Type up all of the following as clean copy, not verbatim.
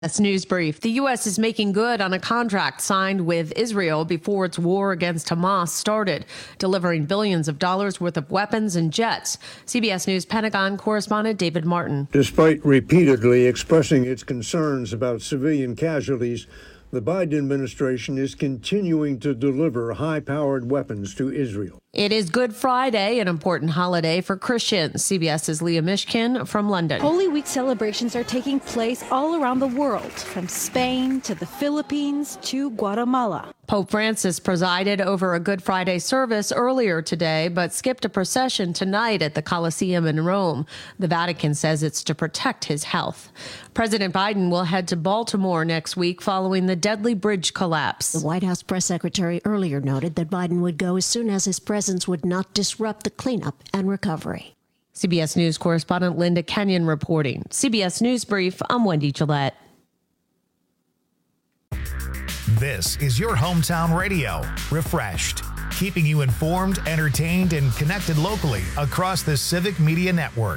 This news brief. The U.S. is making good on a contract signed with Israel before its war against Hamas started, delivering billions of dollars worth of weapons and jets. CBS News Pentagon correspondent David Martin. Despite repeatedly expressing its concerns about civilian casualties, the Biden administration is continuing to deliver high-powered weapons to Israel. It is Good Friday, an important holiday for Christians. CBS's Leah Mishkin from London. Holy Week celebrations are taking place all around the world, from Spain to the Philippines to Guatemala. Pope Francis presided over a Good Friday service earlier today, but skipped a procession tonight at the Colosseum in Rome. The Vatican says it's to protect his health. President Biden will head to Baltimore next week following the deadly bridge collapse. The White House press secretary earlier noted that Biden would go as soon as his presence would not disrupt the cleanup and recovery. CBS News correspondent Linda Kenyon reporting. CBS News Brief, I'm Wendy Gillette. This is your hometown radio, Refreshed, keeping you informed, entertained, and connected locally across the Civic Media Network.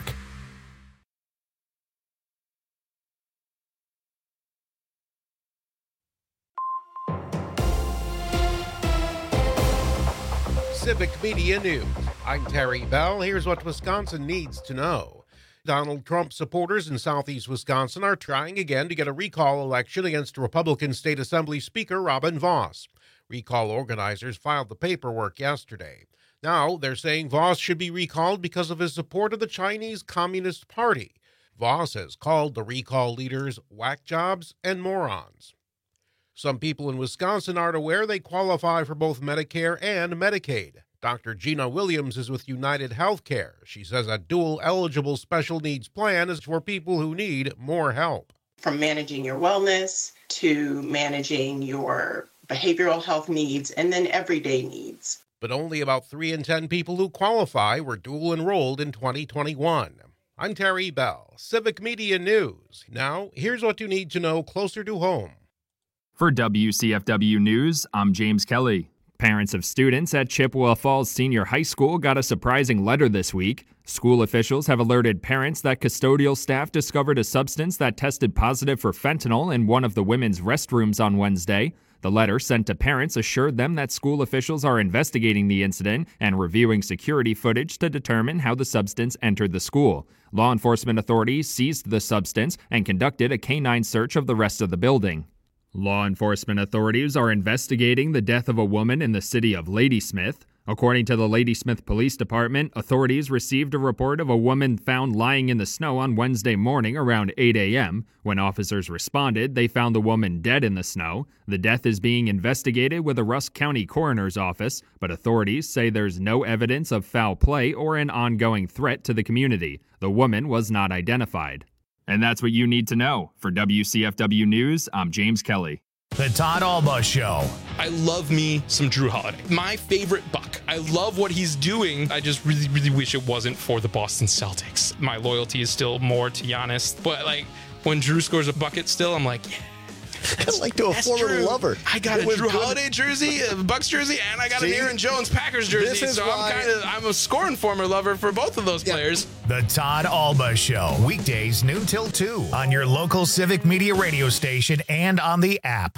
Civic Media News. I'm Terry Bell. Here's what Wisconsin needs to know. Donald Trump supporters in southeast Wisconsin are trying again to get a recall election against Republican State Assembly Speaker Robin Vos. Recall organizers filed the paperwork yesterday. Now they're saying Vos should be recalled because of his support of the Chinese Communist Party. Vos has called the recall leaders whack jobs and morons. Some people in Wisconsin aren't aware they qualify for both Medicare and Medicaid. Dr. Gina Williams is with United Healthcare. She says a dual-eligible special needs plan is for people who need more help. From managing your wellness to managing your behavioral health needs and then everyday needs. But only about 3 in 10 people who qualify were dual-enrolled in 2021. I'm Terry Bell, Civic Media News. Now, here's what you need to know closer to home. For WCFW News, I'm James Kelly. Parents of students at Chippewa Falls Senior High School got a surprising letter this week. School officials have alerted parents that custodial staff discovered a substance that tested positive for fentanyl in one of the women's restrooms on Wednesday. The letter sent to parents assured them that school officials are investigating the incident and reviewing security footage to determine how the substance entered the school. Law enforcement authorities seized the substance and conducted a canine search of the rest of the building. Law enforcement authorities are investigating the death of a woman in the city of Ladysmith. According to the Ladysmith Police Department, authorities received a report of a woman found lying in the snow on Wednesday morning around 8 a.m. When officers responded, they found the woman dead in the snow. The death is being investigated with the Rusk County Coroner's Office, but authorities say there's no evidence of foul play or an ongoing threat to the community. The woman was not identified. And that's what you need to know. For WCFW News, I'm James Kelly. The Todd Alba Show. I love me some Drew Holiday. My favorite Buck. I love what he's doing. I just really, really wish it wasn't for the Boston Celtics. My loyalty is still more to Giannis. But like when Drew scores a bucket still, I'm like, yeah. Kind of like to a former lover. I got a Drew Holiday jersey, a Bucks jersey, and I got an Aaron Jones Packers jersey. So I'm a scoring former lover for both of those players. The Todd Alba Show. Weekdays noon till 2 on your local Civic Media radio station and on the app.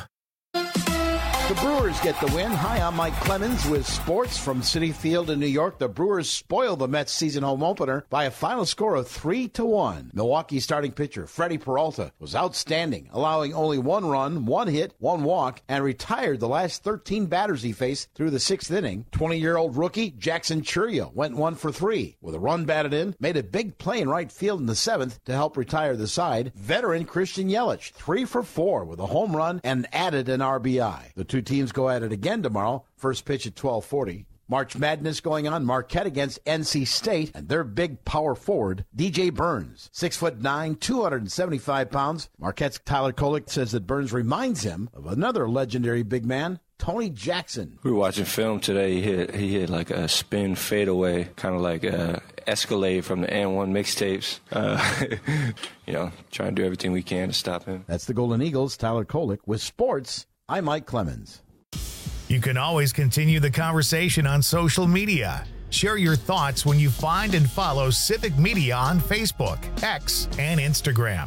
The Brewers get the win. Hi, I'm Mike Clemens with sports from Citi Field in New York. The Brewers spoiled the Mets season home opener by a final score of 3-1. Milwaukee starting pitcher Freddie Peralta was outstanding, allowing only 1 run, 1 hit, 1 walk, and retired the last 13 batters he faced through the 6th inning. 20-year-old rookie Jackson Chourio went 1 for 3 with a run batted in, made a big play in right field in the 7th to help retire the side. Veteran Christian Yelich 3 for 4 with a home run and added an RBI. The two teams go at it again tomorrow. First pitch at 12:40. March Madness going on. Marquette against NC State, and their big power forward, DJ Burns, 6'9", 275 pounds. Marquette's Tyler Kolek says that Burns reminds him of another legendary big man, Tony Jackson. We were watching film today. He hit like a spin fadeaway, kind of like Escalade from the N1 mixtapes. Trying to do everything we can to stop him. That's the Golden Eagles, Tyler Kolek. With sports, I'm Mike Clemens. You can always continue the conversation on social media. Share your thoughts when you find and follow Civic Media on Facebook, X, and Instagram.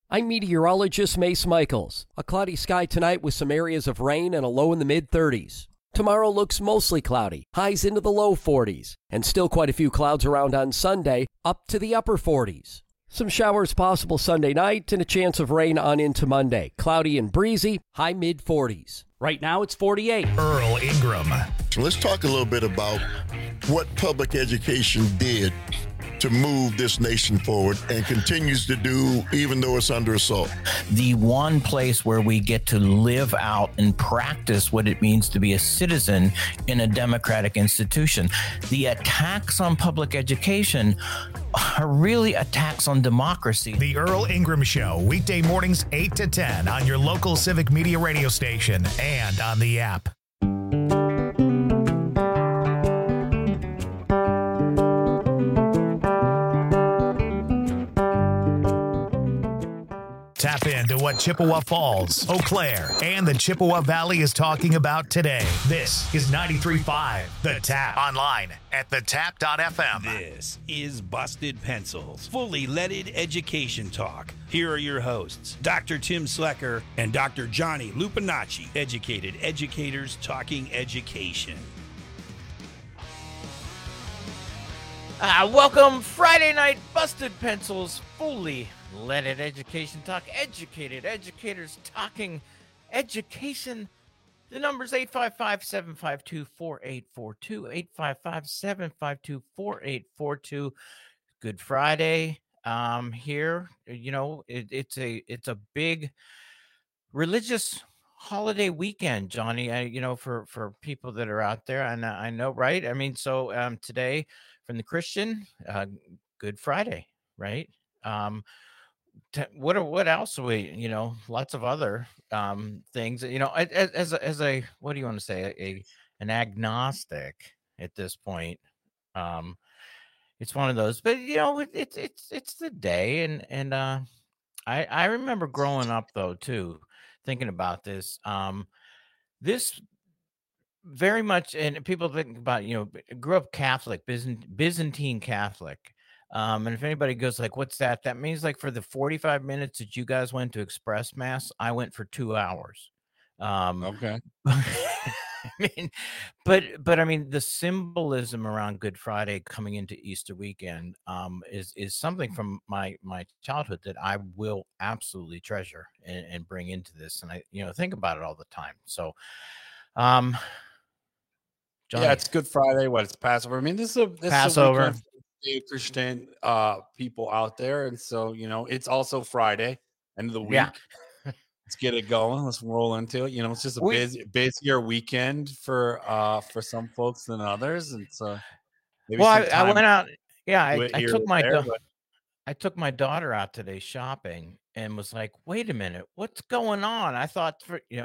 I'm meteorologist Mace Michaels. A cloudy sky tonight with some areas of rain and a low in the mid-30s. Tomorrow looks mostly cloudy, highs into the low 40s, and still quite a few clouds around on Sunday, up to the upper 40s. Some showers possible Sunday night and a chance of rain on into Monday. Cloudy and breezy, high mid-40s. Right now it's 48. Earl Ingram. So let's talk a little bit about what public education did to move this nation forward and continues to do even though it's under assault. The one place where we get to live out and practice what it means to be a citizen in a democratic institution. The attacks on public education are really attacks on democracy. The Earl Ingram Show, weekday mornings 8 to 10 on your local Civic Media radio station and on the app. Tap into what Chippewa Falls, Eau Claire, and the Chippewa Valley is talking about today. This is 93.5 The Tap. Online at thetap.fm. This is Busted Pencils, fully leaded education talk. Here are your hosts, Dr. Tim Slecker and Dr. Johnny Lupinacci, educated educators talking education. Welcome, Friday night Busted Pencils, fully leaded education talk, educated educators talking education. The number's 855-752-4842, 855-752-4842. Good Friday here. You know, it's a big religious holiday weekend, Johnny, you know, for people that are out there. And I know, right? I mean, so today from the Christian, Good Friday, right? What else are we, you know, lots of other things, you know, as a what do you want to say, an agnostic at this point. It's one of those, but you know, it's the day, and I remember growing up though too, thinking about this. This very much, and people think about, you know, grew up Catholic, Byzantine Catholic. And if anybody goes like, what's that? That means like for the 45 minutes that you guys went to Express Mass, I went for 2 hours. Okay. I mean, but I mean, the symbolism around Good Friday coming into Easter weekend is something from my childhood that I will absolutely treasure and bring into this. And I, you know, think about it all the time. So, Johnny. Yeah, it's Good Friday. It's Passover. I mean, this is Passover. Christian people out there, and so you know it's also Friday, end of the week. Yeah. Let's get it going. Let's roll into it. You know, it's just a busier weekend for some folks than others, and so maybe I went out. Yeah, I took my daughter out today shopping and was like, wait a minute, what's going on? I thought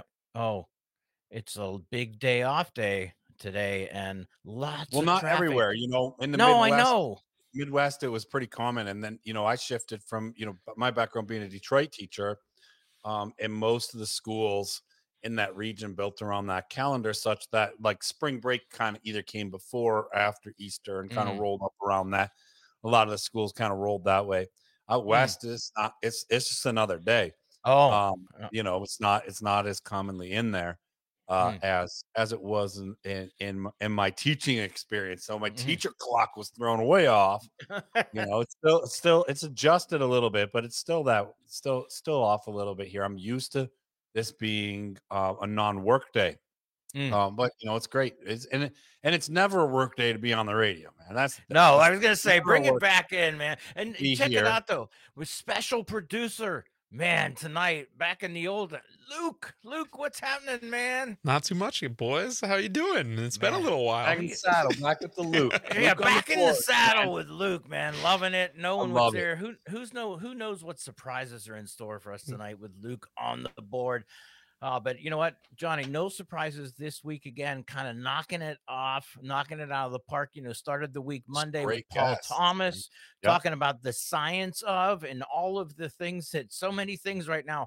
it's a big day off day today, and lots of not traffic. Everywhere, you know, in the Midwest, I know. Midwest, it was pretty common. And then, you know, I shifted from, you know, my background being a Detroit teacher, and most of the schools in that region built around that calendar, such that like spring break kind of either came before or after Easter and kind of rolled up around that. A lot of the schools kind of rolled that way. Out west is not, it's just another day. You know, it's not as commonly in there as it was in my teaching experience. So my teacher clock was thrown way off. You know, it's still it's adjusted a little bit, but it's still off a little bit here. I'm used to this being a non-work day. But you know, it's great. It's never a work day to be on the radio, man. I was gonna say, bring it back in, man. And check here. It out though, with special producer, man, tonight, back in the old Luke, what's happening, man? Not too much, you boys. How you doing? It's been a little while. Back in the saddle, back with the Luke. Yeah, Luke back in the saddle with Luke, man. Loving it. Knowing what's there. it. Who knows what surprises are in store for us tonight with Luke on the board. But you know what, Johnny, no surprises this week again, kind of knocking it out of the park. You know, started the week Monday with Paul Thomas talking about the science of and all of the things that so many things right now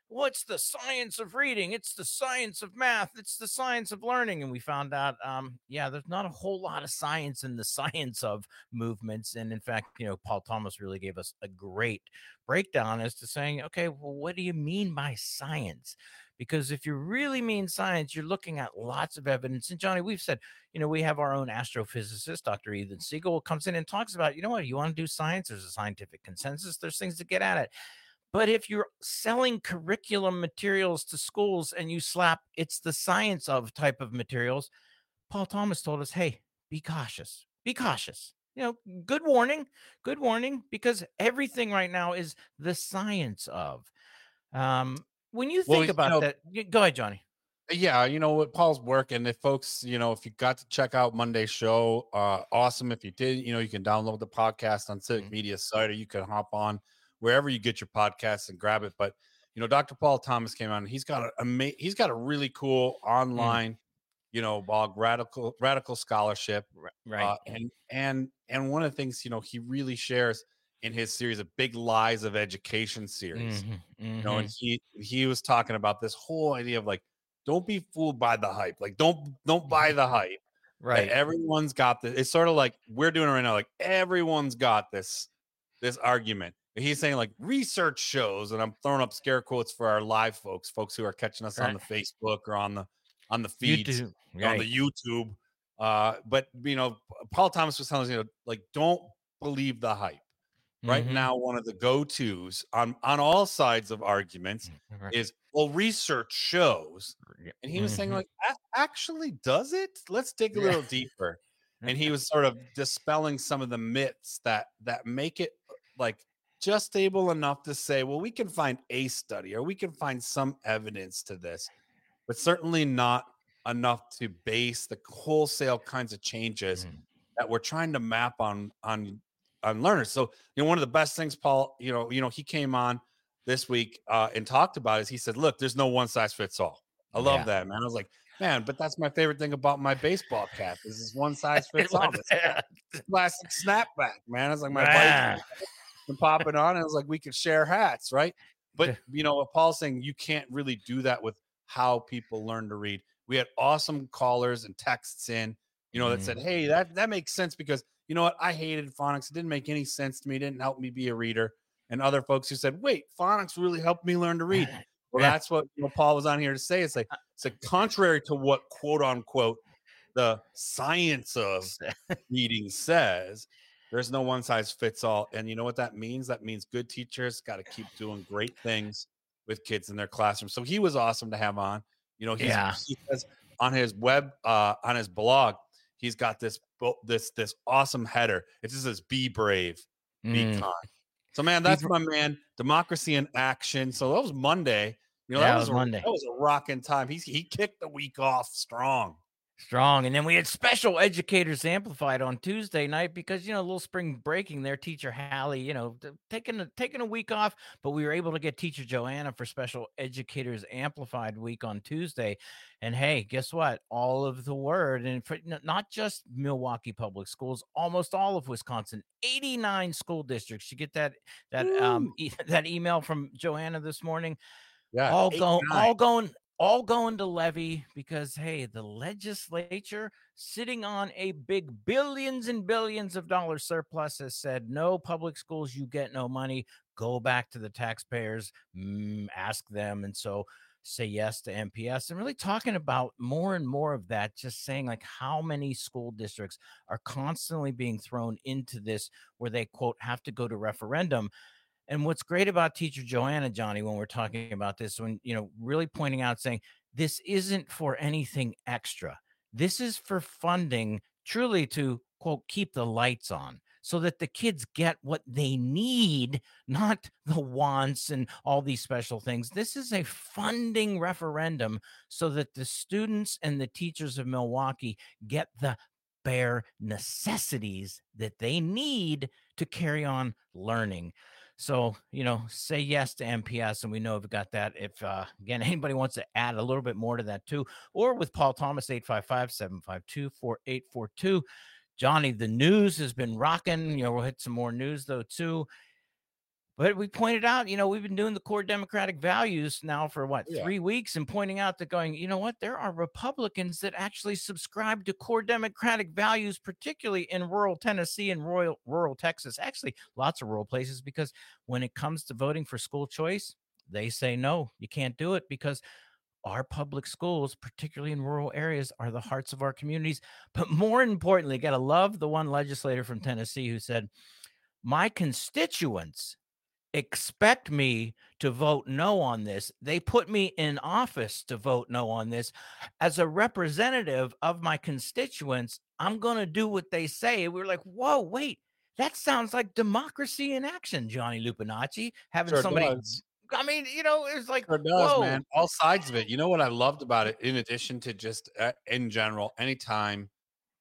what's the science of reading? It's the science of math. It's the science of learning. And we found out, there's not a whole lot of science in the science of movements. And in fact, Paul Thomas really gave us a great breakdown as to saying, okay, well, what do you mean by science? Because if you really mean science, you're looking at lots of evidence. And Johnny, we've said, we have our own astrophysicist, Dr. Ethan Siegel, comes in and talks about, you want to do science? There's a scientific consensus. There's things to get at it. But if you're selling curriculum materials to schools and you slap it's the science of type of materials, Paul Thomas told us, hey, be cautious. Be cautious. Good warning, because everything right now is the science of. When you think about that, go ahead, Johnny. Yeah, what Paul's work, and if folks, if you got to check out Monday's show, awesome. If you did, you can download the podcast on Civic Media's site, or you can hop on wherever you get your podcasts and grab it. But Dr. Paul Thomas came on, and he's got a really cool online, blog, radical scholarship, right? And one of the things he really shares in his series of Big Lies of Education series, and he was talking about this whole idea of like, don't be fooled by the hype. Like, don't buy the hype. Right. Like, everyone's got this. It's sort of like we're doing it right now. Like, everyone's got this argument. And he's saying like research shows, and I'm throwing up scare quotes for our live folks who are catching us on the Facebook or on the feeds, on the YouTube. But Paul Thomas was telling us, like, don't believe the hype. Right now, one of the go-tos on all sides of arguments is, well, research shows. And he was saying, like, actually, does it? Let's dig a little deeper. And he was sort of dispelling some of the myths that make it like just stable enough to say, well, we can find a study or we can find some evidence to this, but certainly not enough to base the wholesale kinds of changes that we're trying to map on learners. So, one of the best things, Paul, he came on this week and talked about is he said, look, there's no one size fits all. I love that, man. I was like, man, but that's my favorite thing about my baseball cap is this one size fits all. Classic snapback, man. It's like my buddy and pop it on. And it was like, we could share hats, right? But, what Paul's saying, you can't really do that with how people learn to read. We had awesome callers and texts in, that said, hey, that makes sense because you know what? I hated phonics. It didn't make any sense to me. It didn't help me be a reader. And other folks who said, wait, phonics really helped me learn to read. Well, that's what Paul was on here to say. It's like contrary to what, quote unquote, the science of reading says, there's no one size fits all. And you know what that means? That means good teachers got to keep doing great things with kids in their classroom. So he was awesome to have on. He says on his on his blog, he's got this awesome header. It just says, be brave, be kind. So, man, that's my man, democracy in action. So that was Monday. That was Monday. That was a rocking time. He kicked the week off strong. And then we had Special Educators Amplified on Tuesday night because, a little spring breaking there. Teacher Hallie, taking a week off, but we were able to get Teacher Joanna for Special Educators Amplified week on Tuesday. And hey, guess what? All of the word, and for not just Milwaukee Public Schools, almost all of Wisconsin, 89 school districts. You get that email from Joanna this morning. Yeah, all going to levy because, hey, the legislature sitting on a big billions and billions of dollars surplus has said, no public schools, you get no money. Go back to the taxpayers, ask them. And so say yes to MPS, and really talking about more and more of that, just saying like how many school districts are constantly being thrown into this where they, quote, have to go to referendum. And what's great about Teacher Joanna, Johnny, when we're talking about this, when, really pointing out, saying this isn't for anything extra. This is for funding truly to, quote, keep the lights on so that the kids get what they need, not the wants and all these special things. This is a funding referendum so that the students and the teachers of Milwaukee get the bare necessities that they need to carry on learning. So, say yes to MPS, and we know we've got that. If, again, anybody wants to add a little bit more to that too, or with Paul Thomas, 855-752-4842. Johnny, the news has been rocking. We'll hit some more news, though, too. But we pointed out, we've been doing the core democratic values now for 3 weeks, and pointing out that going, you know what, there are Republicans that actually subscribe to core democratic values, particularly in rural Tennessee and rural Texas, actually lots of rural places, because when it comes to voting for school choice, they say, no, you can't do it, because our public schools, particularly in rural areas, are the hearts of our communities. But more importantly, got to love the one legislator from Tennessee who said, my constituents expect me to vote no on this. They put me in office to vote no on this. As a representative of my constituents, I'm going to do what they say. And we were like, whoa, wait, that sounds like democracy in action, Johnny Lupinacci. Having somebody, does. I mean, it's like, Sure does, whoa, man. All sides of it. You know what I loved about it, in addition to just in general, anytime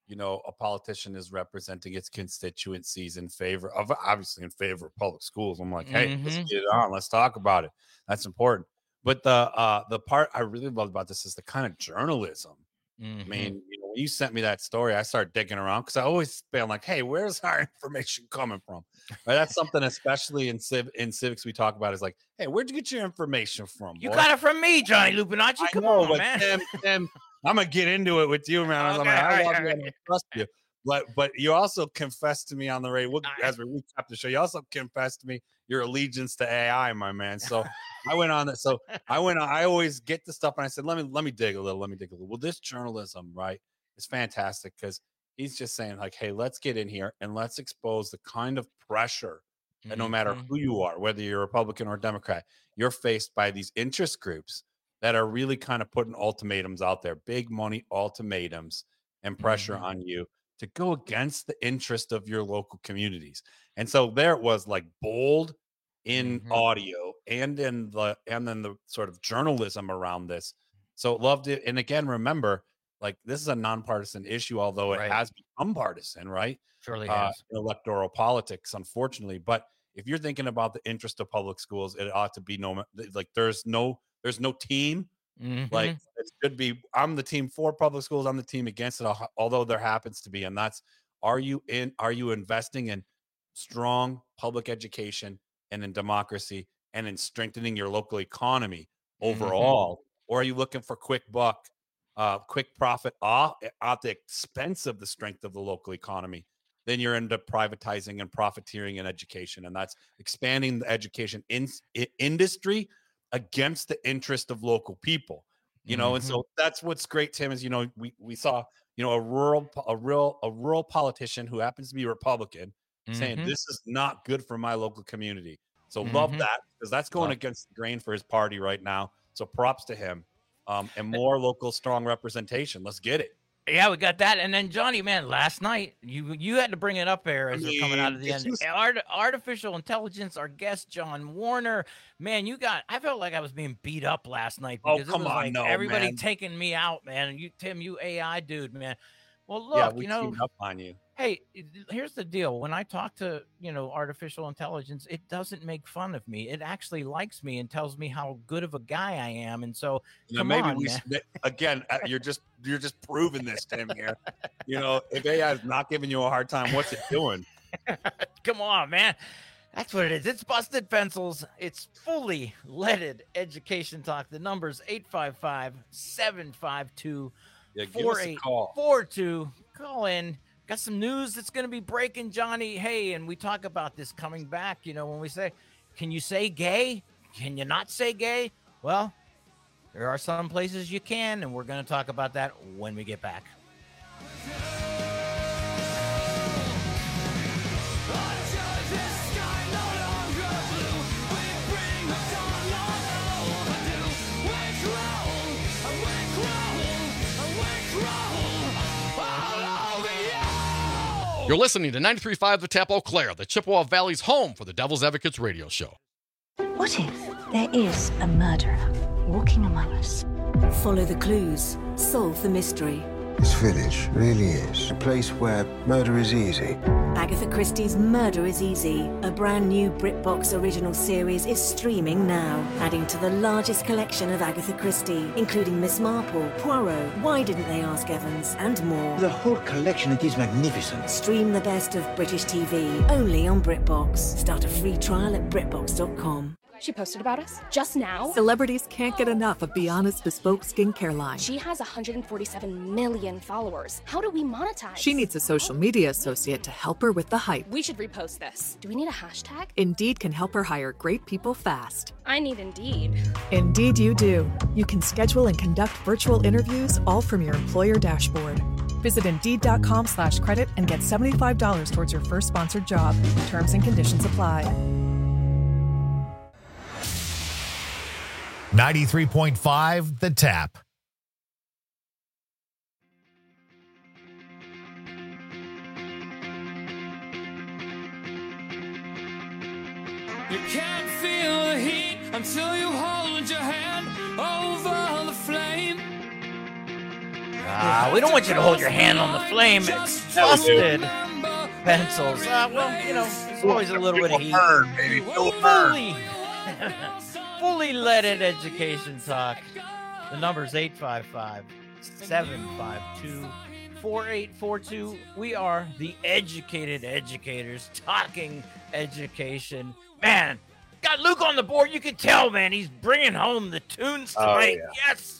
a politician is representing its constituencies in favor of public schools, I'm like, hey, let's get it on. Let's talk about it. That's important. But the part I really loved about this is the kind of journalism. I mean, when you sent me that story, I started digging around, because I always feel like, hey, where's our information coming from? Right? That's something, especially in civics, we talk about, is like, hey, where'd you get your information from? You got it from me, Johnny Lupinacci. Come on, man. Tim, I'm gonna get into it with you, man. Okay, I love you right. and I trust you. But you also confessed to me on the radio, as we recap the show, you also confessed to me your allegiance to AI, my man. So I went on that. So I always get the stuff, and I said, let me dig a little. Well, this journalism, right, is fantastic, because he's just saying, like, hey, let's get in here and let's expose the kind of pressure that no matter who you are, whether you're Republican or Democrat, you're faced by these interest groups that are really kind of putting ultimatums out there, big money ultimatums and pressure on you to go against the interest of your local communities. And so there it was, like, bold in audio and then the sort of journalism around this. So loved it. And again, remember, like, this is a nonpartisan issue, although it has become partisan, right? Surely has. In electoral politics, unfortunately. But if you're thinking about the interest of public schools, it ought to be there's no team. Like, it should be, I'm the team for public schools, I'm the team against it, although there happens to be. And that's, are you investing in strong public education and in democracy and in strengthening your local economy overall? Or are you looking for quick profit at the expense of the strength of the local economy? Then you're into privatizing and profiteering in education, and that's expanding the education industry against the interest of local people, and so that's what's great, Tim, is we saw a rural politician who happens to be Republican saying this is not good for my local community. So love that, because that's going against the grain for his party right now. So props to him, and more local strong representation. Let's get it. Yeah, we got that. And then, Johnny, man, last night, you had to bring it up there as we're coming out of the end. Artificial intelligence, our guest, John Warner. Man, I felt like I was being beat up last night, because it was like everybody taking me out, man. Tim, you AI dude, man. Well, look, we teamed up on you. Hey, here's the deal. When I talk to, artificial intelligence, it doesn't make fun of me. It actually likes me and tells me how good of a guy I am. And so, again, you're just proving this, Tim, here. If AI is not giving you a hard time, what's it doing? Come on, man. That's what it is. It's Busted Pencils. It's fully leaded education talk. The number's 855-752-4842. Call in. Got some news that's going to be breaking, Johnny. Hey, and we talk about this coming back, when we say, can you say gay? Can you not say gay? Well, there are some places you can, and we're going to talk about that when we get back. You're listening to 93.5 The Tap Eau Claire, the Chippewa Valley's home for the Devil's Advocates radio show. What if there is a murderer walking among us? Follow the clues, solve the mystery. This village really is a place where murder is easy. Agatha Christie's Murder is Easy, a brand new BritBox original series, is streaming now, adding to the largest collection of Agatha Christie, including Miss Marple, Poirot, Why Didn't They Ask Evans, and more. The whole collection, it is magnificent. Stream the best of British TV, only on BritBox. Start a free trial at BritBox.com. She posted about us just now. Celebrities can't get enough of Beyond's bespoke skincare line. She has 147 million followers. How do we monetize? She needs a social media associate to help her with the hype. We should repost this. Do we need a hashtag? Indeed can help her hire great people fast. I need Indeed. Indeed you do. You can schedule and conduct virtual interviews all from your employer dashboard. Visit Indeed.com/credit and get $75 towards your first sponsored job. Terms and conditions apply. 93.5 The Tap. You can't feel the heat until you hold your hand over the flame. We don't want you to hold your hand on the flame. It's busted pencils. Well, you know, there's always a little bit of heat. Burn, baby. Feel a burn. Fully leaded education talk. The number's 855-752-4842. We are the educated educators talking education. Man, got Luke on the board. You can tell, man. He's bringing home the tunes tonight. Oh, yeah. Yes.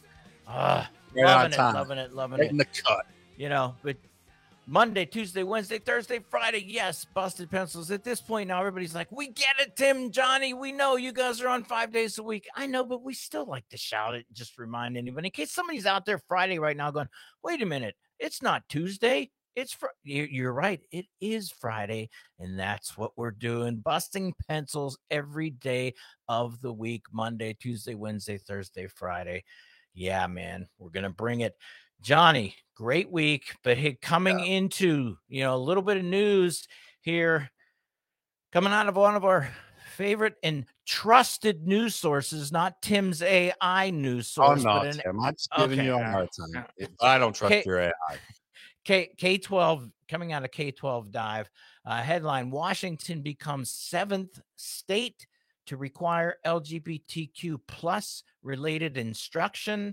Loving it. Right in the cut. You know, but Monday, Tuesday, Wednesday, Thursday, Friday. Yes, busted pencils. At this point now, everybody's like, we get it, Tim, Johnny. We know you guys are on 5 days a week. I know, but we still like to shout it. Just remind anybody in case somebody's out there Friday right now going, wait a minute. It's not Tuesday. You're right. It is Friday. And that's what we're doing. Busting pencils every day of the week. Monday, Tuesday, Wednesday, Thursday, Friday. Yeah, man, we're going to bring it. Johnny, great week, but coming into, a little bit of news here coming out of one of our favorite and trusted news sources, not Tim's AI news source. Oh, no, Tim, I'm just giving you a hard time. I don't trust your AI. K-12, coming out of K-12 Dive, headline, Washington becomes 7th state to require LGBTQ plus related instruction.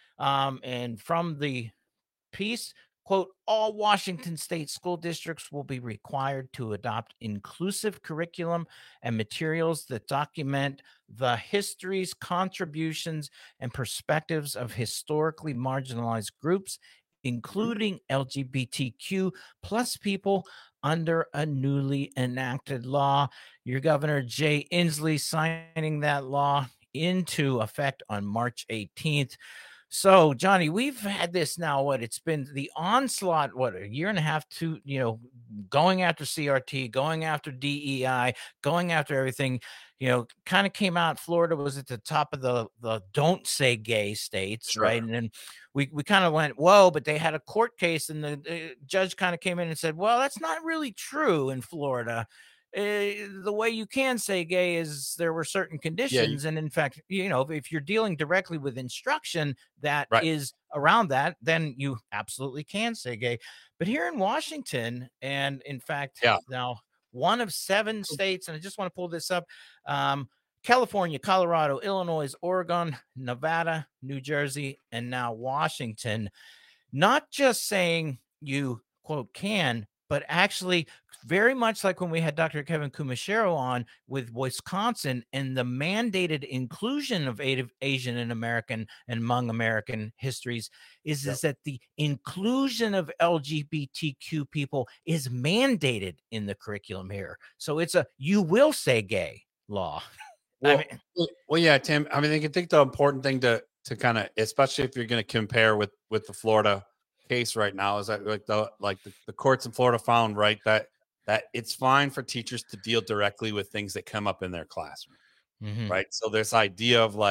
And from the piece, quote, all Washington state school districts will be required to adopt inclusive curriculum and materials that document the histories, contributions, and perspectives of historically marginalized groups, including LGBTQ plus people under a newly enacted law. Your Governor Jay Inslee signing that law into effect on March 18th. So, Johnny, we've had this now, it's been the onslaught, a year and a half to, going after CRT, going after DEI, going after everything, kind of came out. Florida was at the top of the don't say gay states, sure. Right? And then we kind of went, whoa, but they had a court case and the judge kind of came in and said, well, that's not really true in Florida. The way you can say gay is there were certain conditions. And in fact, if you're dealing directly with instruction that is around that, then you absolutely can say gay. But here in Washington, and in fact, now one of 7 states, and I just want to pull this up, California, Colorado, Illinois, Oregon, Nevada, New Jersey, and now Washington, not just saying you, quote, can, but actually very much like when we had Dr. Kevin Kumashiro on with Wisconsin and the mandated inclusion of Asian and American and Hmong American histories is that the inclusion of LGBTQ people is mandated in the curriculum here. So it's you will say gay law. Well, yeah, Tim, I think the important thing to kind of, especially if you're going to compare with the Florida case right now, is that the courts in Florida found that it's fine for teachers to deal directly with things that come up in their classroom, right? So this idea of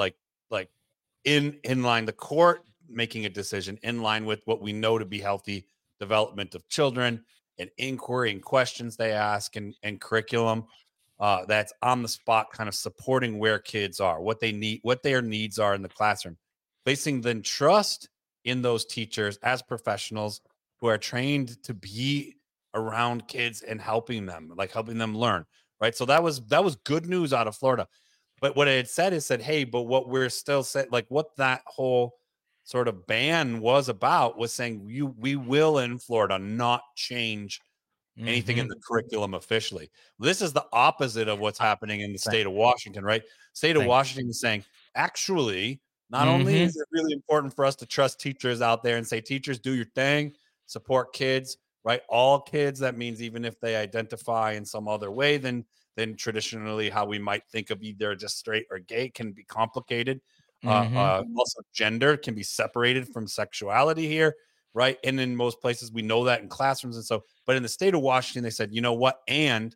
in line, the court making a decision in line with what we know to be healthy development of children and inquiry and questions they ask and curriculum that's on the spot, kind of supporting where kids are, what they need, what their needs are in the classroom, placing then trust in those teachers as professionals who are trained to be around kids and helping them learn, right? So that was good news out of Florida. But what it said is hey, but what we're still saying, like what that whole sort of ban was about was saying we will in Florida not change anything in the curriculum officially. This is the opposite of what's happening in the state of Washington, right? State of Washington is saying, actually, not only is it really important for us to trust teachers out there and say, teachers, do your thing, support kids, right? All kids, that means even if they identify in some other way than traditionally how we might think of either just straight or gay can be complicated. Also, gender can be separated from sexuality here, right? And in most places, we know that in classrooms. And so, but in the state of Washington, they said, you know what? And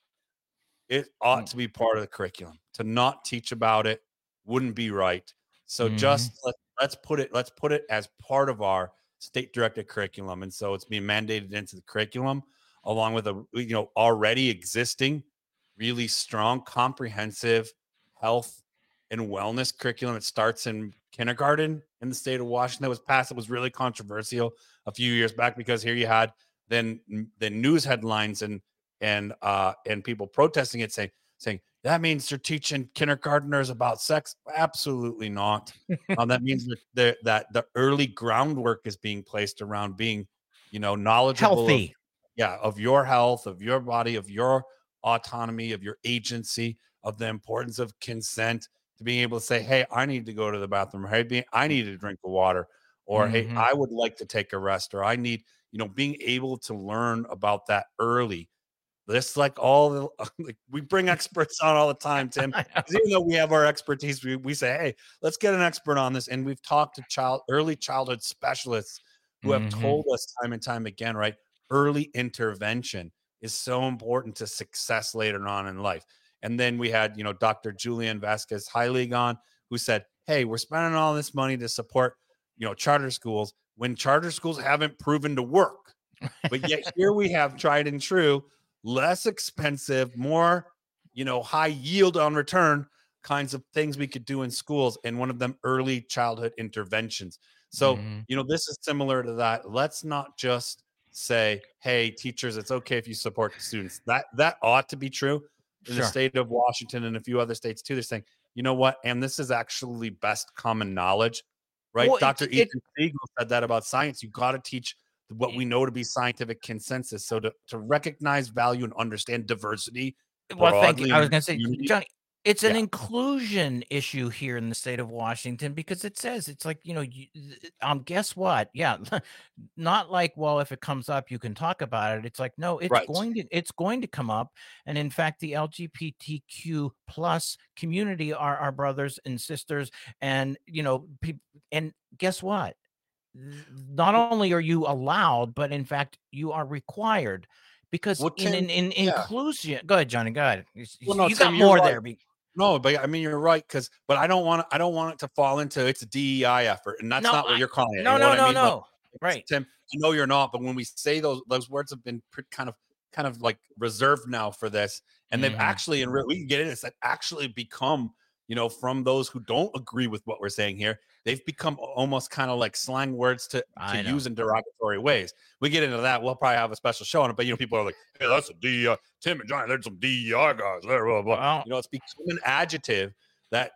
it ought to be part of the curriculum. To not teach about it wouldn't be right. So just let's put it as part of our state directed curriculum. And so it's being mandated into the curriculum along with a, already existing really strong, comprehensive health and wellness curriculum. It starts in kindergarten in the state of Washington. That was passed. It was really controversial a few years back because here you had then news headlines and people protesting it, saying that means they're teaching kindergartners about sex. Absolutely not. That means that the early groundwork is being placed around being, knowledgeable, healthy, of your health, of your body, of your autonomy, of your agency, of the importance of consent, to being able to say, hey, I need to go to the bathroom, or hey, I need to drink the water, or hey, I would like to take a rest, or I need, being able to learn about that early. This, like we bring experts on all the time, Tim. Even though we have our expertise, we say, hey, let's get an expert on this. And we've talked to early childhood specialists who have told us time and time again, right? Early intervention is so important to success later on in life. And then we had, Dr. Julian Vasquez Heilig on, who said, hey, we're spending all this money to support, charter schools when charter schools haven't proven to work. But yet here we have tried and true, less expensive, more, high yield on return kinds of things we could do in schools. And one of them, early childhood interventions. So, this is similar to that. Let's not just say, hey, teachers, it's okay if you support the students. That ought to be true in the state of Washington and a few other states too. They're saying, you know what? And this is actually best common knowledge, right? Well, Dr. Ethan Siegel said that about science. You got to teach what we know to be scientific consensus. So to recognize, value, and understand diversity. Well, thank you. I was going to say, Johnny, it's an inclusion issue here in the state of Washington, because it says, it's like, guess what? Yeah. Not like, well, if it comes up, you can talk about it. It's like, no, it's going to come up. And in fact, the LGBTQ plus community are our brothers and sisters. And, people, and guess what? Not only are you allowed, but in fact, you are required, because in inclusion. Go ahead, Johnny. Go ahead. You got more there. No, but I mean, you're right. But I don't want it to fall into it's a DEI effort, and that's not what you're calling it. No. Right, Tim. I know you're not, but when we say those words have been kind of like reserved now for this, and they've actually, we can get into this, that actually become, from those who don't agree with what we're saying here, they've become almost kind of like slang words to use in derogatory ways. We get into that. We'll probably have a special show on it, but people are like, hey, that's a DEI. Tim and Johnny, there's some DEI guys. Blah, blah, blah. It's become an adjective that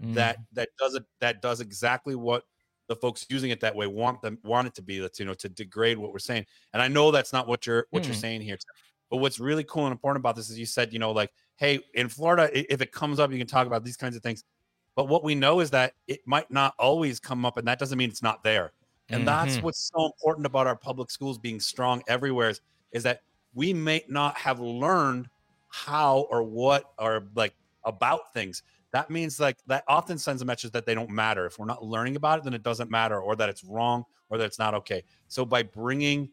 does exactly what the folks using it that way want it to be. That's to degrade what we're saying. And I know that's not what you're saying here, Tim. But what's really cool and important about this is you said, like, hey, in Florida, if it comes up, you can talk about these kinds of things. But what we know is that it might not always come up, and that doesn't mean it's not there. And that's what's so important about our public schools being strong everywhere is that we may not have learned how or what or like about things. That means like that often sends a message that they don't matter. If we're not learning about it, then it doesn't matter, or that it's wrong, or that it's not okay. So by bringing,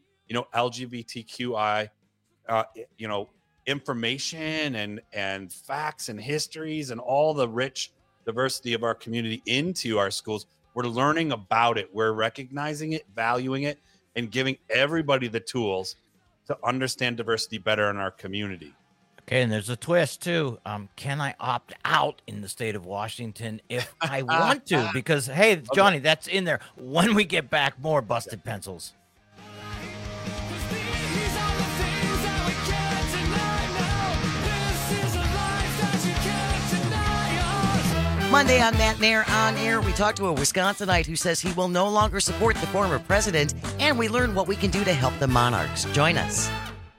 LGBTQI, information and facts and histories and all the rich diversity of our community into our schools, we're learning about it. We're recognizing it, valuing it, and giving everybody the tools to understand diversity better in our community. Okay, and there's a twist too. Can I opt out in the state of Washington if I want to? Because, hey, Johnny, that's in there. When we get back, more Busted Pencils. Monday on Matt Mayer On Air, we talked to a Wisconsinite who says he will no longer support the former president, and we learn what we can do to help the Monarchs. Join us.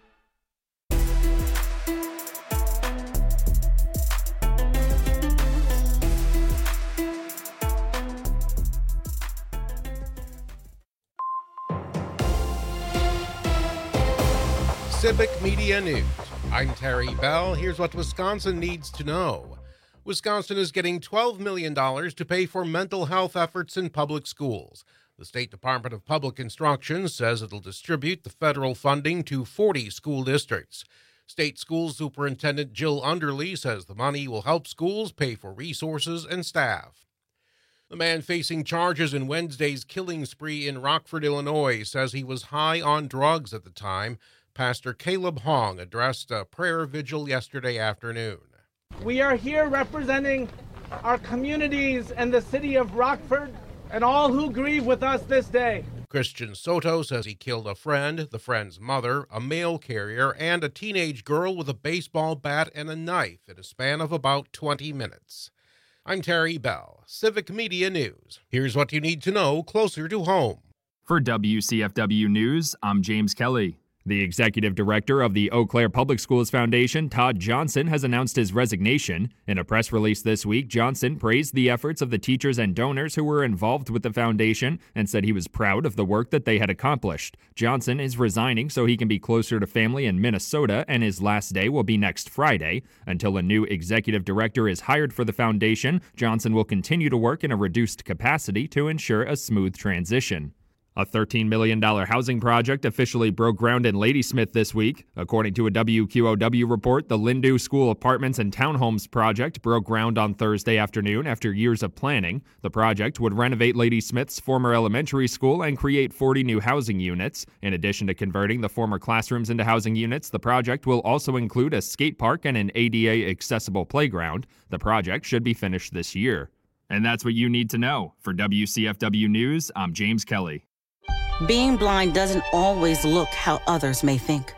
Civic Media News. I'm Terry Bell. Here's what Wisconsin needs to know. Wisconsin is getting $12 million to pay for mental health efforts in public schools. The State Department of Public Instruction says it'll distribute the federal funding to 40 school districts. State School Superintendent Jill Underly says the money will help schools pay for resources and staff. The man facing charges in Wednesday's killing spree in Rockford, Illinois, says he was high on drugs at the time. Pastor Caleb Hong addressed a prayer vigil yesterday afternoon. We are here representing our communities and the city of Rockford and all who grieve with us this day. Christian Soto says he killed a friend, the friend's mother, a mail carrier, and a teenage girl with a baseball bat and a knife in a span of about 20 minutes. I'm Terry Bell, Civic Media News. Here's what you need to know closer to home. For WCFW News, I'm James Kelly. The executive director of the Eau Claire Public Schools Foundation, Todd Johnson, has announced his resignation. In a press release this week, Johnson praised the efforts of the teachers and donors who were involved with the foundation and said he was proud of the work that they had accomplished. Johnson is resigning so he can be closer to family in Minnesota, and his last day will be next Friday. Until a new executive director is hired for the foundation, Johnson will continue to work in a reduced capacity to ensure a smooth transition. A $13 million housing project officially broke ground in Ladysmith this week. According to a WQOW report, the Lindu School Apartments and Townhomes project broke ground on Thursday afternoon after years of planning. The project would renovate Ladysmith's former elementary school and create 40 new housing units. In addition to converting the former classrooms into housing units, the project will also include a skate park and an ADA-accessible playground. The project should be finished this year. And that's what you need to know. For WCFW News, I'm James Kelly. Being blind doesn't always look how others may think.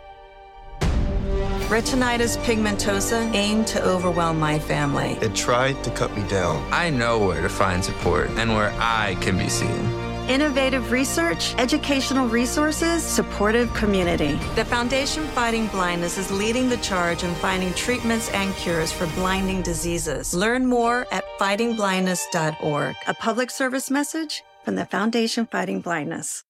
Retinitis pigmentosa aimed to overwhelm my family. It tried to cut me down. I know where to find support and where I can be seen. Innovative research, educational resources, supportive community. The Foundation Fighting Blindness is leading the charge in finding treatments and cures for blinding diseases. Learn more at fightingblindness.org. A public service message from the Foundation Fighting Blindness.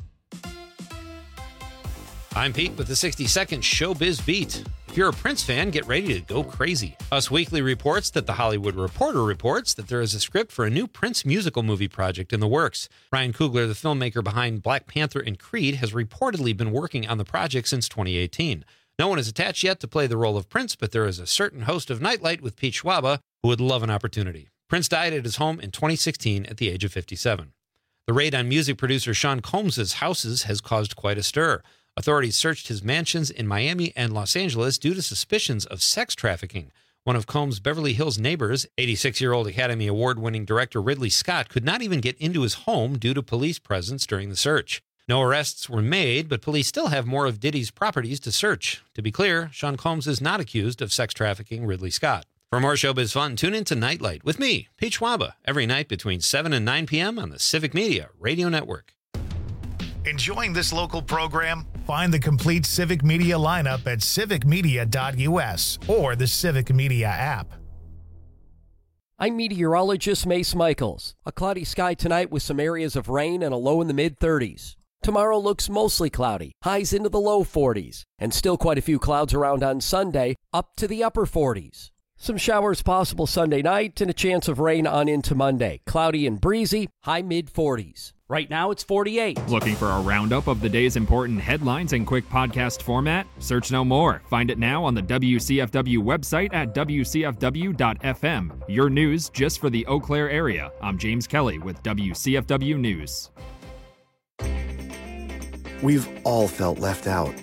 I'm Pete with the 60-second Showbiz Beat. If you're a Prince fan, get ready to go crazy. Us Weekly reports that The Hollywood Reporter reports that there is a script for a new Prince musical movie project in the works. Ryan Coogler, the filmmaker behind Black Panther and Creed, has reportedly been working on the project since 2018. No one is attached yet to play the role of Prince, but there is a certain host of Nightlight with Pete Schwaba who would love an opportunity. Prince died at his home in 2016 at the age of 57. The raid on music producer Sean Combs' houses has caused quite a stir. Authorities searched his mansions in Miami and Los Angeles due to suspicions of sex trafficking. One of Combs' Beverly Hills neighbors, 86-year-old Academy Award-winning director Ridley Scott, could not even get into his home due to police presence during the search. No arrests were made, but police still have more of Diddy's properties to search. To be clear, Sean Combs is not accused of sex trafficking Ridley Scott. For more showbiz fun, tune in to Nightlight with me, Pete Schwaba, every night between 7 and 9 p.m. on the Civic Media Radio Network. Enjoying this local program? Find the complete Civic Media lineup at civicmedia.us or the Civic Media app. I'm meteorologist Mace Michaels. A cloudy sky tonight with some areas of rain and a low in the mid-30s. Tomorrow looks mostly cloudy, highs into the low 40s, and still quite a few clouds around on Sunday, up to the upper 40s. Some showers possible Sunday night and a chance of rain on into Monday. Cloudy and breezy, high mid-40s. Right now it's 48. Looking for a roundup of the day's important headlines in quick podcast format? Search no more. Find it now on the WCFW website at wcfw.fm. Your news just for the Eau Claire area. I'm James Kelly with WCFW News. We've all felt left out.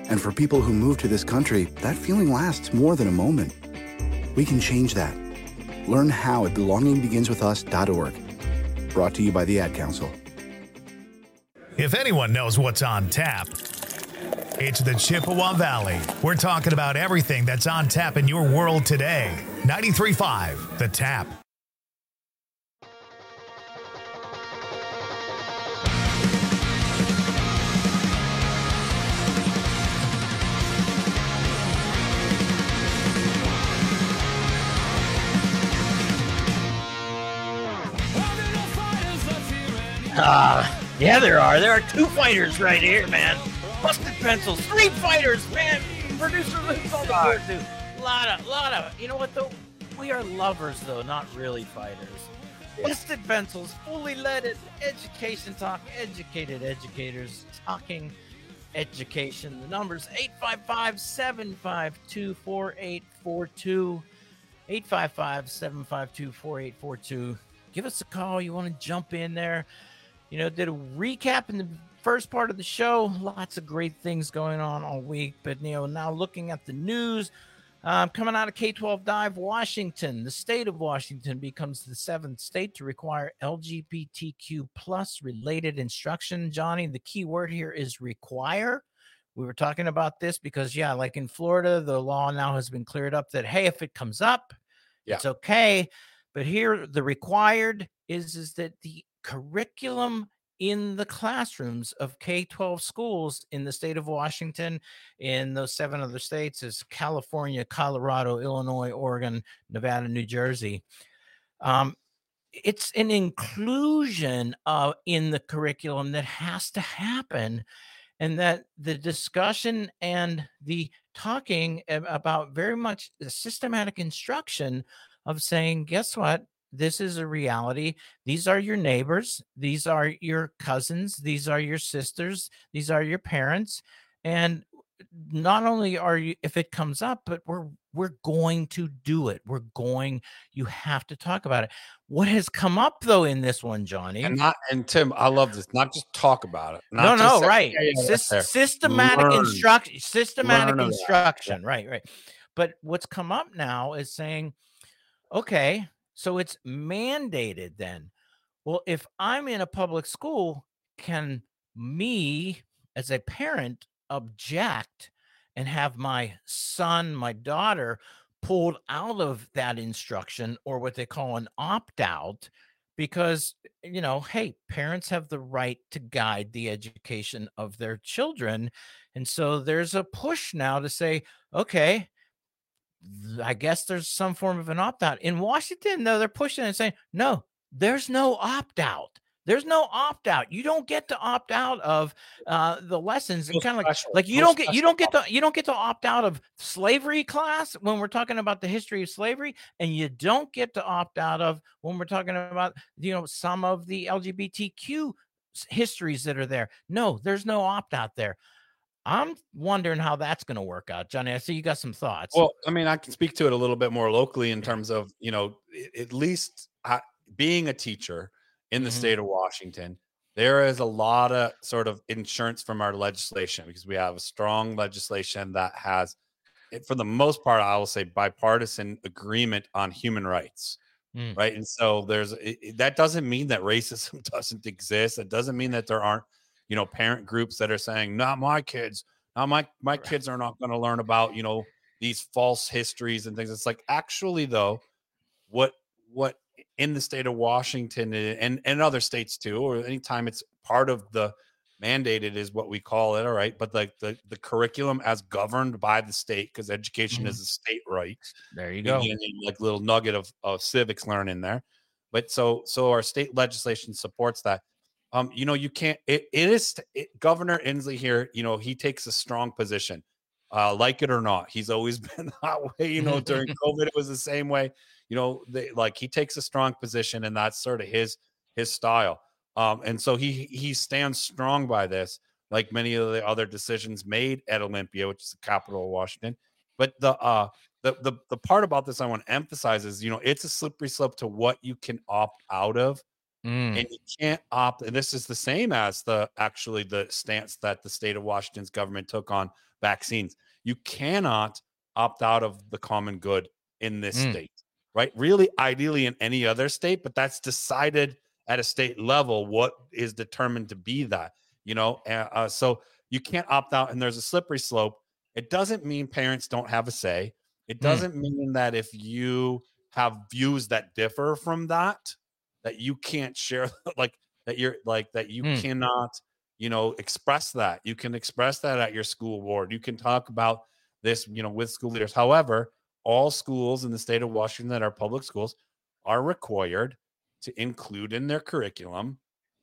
And for people who move to this country, that feeling lasts more than a moment. We can change that. Learn how at belongingbeginswithus.org. Brought to you by the Ad Council. If anyone knows what's on tap, it's the Chippewa Valley. We're talking about everything that's on tap in your world today. 93.5 The Tap. Yeah, there are. There are 2 fighters right here, man. Busted Pencils, 3 fighters, man. Producer Luke's all the board, dude. Lot of. You know what though? We are lovers though, not really fighters. Yeah. Busted Pencils, fully leaded education talk, educated educators talking education. The number's 855-752-4842. 855-752-4842. Give us a call. You want to jump in there? You know, did a recap in the first part of the show. Lots of great things going on all week. But, you know, now looking at the news, coming out of K-12 Dive, Washington, the state of Washington becomes the 7th state to require LGBTQ plus related instruction. Johnny, the key word here is require. We were talking about this because, yeah, like in Florida, the law now has been cleared up that, hey, if it comes up, it's okay. But here, the required is that the curriculum in the classrooms of K-12 schools in the state of Washington, in those 7 other states, is California, Colorado, Illinois, Oregon, Nevada, New Jersey. It's an inclusion in the curriculum that has to happen, and that the discussion and the talking about very much the systematic instruction of saying, guess what? This is a reality. These are your neighbors. These are your cousins. These are your sisters. These are your parents. And not only are you, if it comes up, but we're going to do it. You have to talk about it. What has come up though in this one, Johnny? And Tim, I love this. Not just talk about it. Right. Systematic instruction. Right. But what's come up now is saying, okay, so it's mandated then. Well, if I'm in a public school, can me as a parent object and have my son, my daughter pulled out of that instruction, or what they call an opt-out? Because, you know, hey, parents have the right to guide the education of their children. And so there's a push now to say, okay, I guess there's some form of an opt-out. In Washington, though, they're pushing and saying, no, there's no opt-out. There's no opt-out. You don't get to opt out of the lessons. And kind of like you don't get to opt out of slavery class when we're talking about the history of slavery, and you don't get to opt out of when we're talking about, you know, some of the LGBTQ histories that are there. No, there's no opt-out there. I'm wondering how that's going to work out, Johnny. I see you got some thoughts. Well, I mean, I can speak to it a little bit more locally in terms of, you know, at least being a teacher in the state of Washington, there is a lot of sort of insurance from our legislation, because we have a strong legislation that has, for the most part, I will say, bipartisan agreement on human rights. Right. And so that doesn't mean that racism doesn't exist. It doesn't mean that there aren't, you know, parent groups that are saying, not my kids. Now my kids are not going to learn about, you know, these false histories and things. It's like, actually, though, what in the state of Washington and other states too, or anytime it's part of the mandated is what we call it. All right. But like the curriculum as governed by the state, because education is a state right. There you go. Like little nugget of civics learning there. But so our state legislation supports that. You know, you can't, Governor Inslee here, you know, he takes a strong position, like it or not. He's always been that way, you know, during COVID, it was the same way, you know, he takes a strong position, and that's sort of his style. And so he stands strong by this, like many of the other decisions made at Olympia, which is the capital of Washington. But the part about this I want to emphasize is, you know, it's a slippery slope to what you can opt out of And you can't opt. And this is the same as the stance that the state of Washington's government took on vaccines. You cannot opt out of the common good in this state, right? Really, ideally in any other state, but that's decided at a state level what is determined to be that, so you can't opt out, and there's a slippery slope. It doesn't mean parents don't have a say. It doesn't mean that if you have views that differ from that you can't share, that you cannot, express that. You can express that at your school board. You can talk about this, with school leaders. However, all schools in the state of Washington that are public schools are required to include in their curriculum,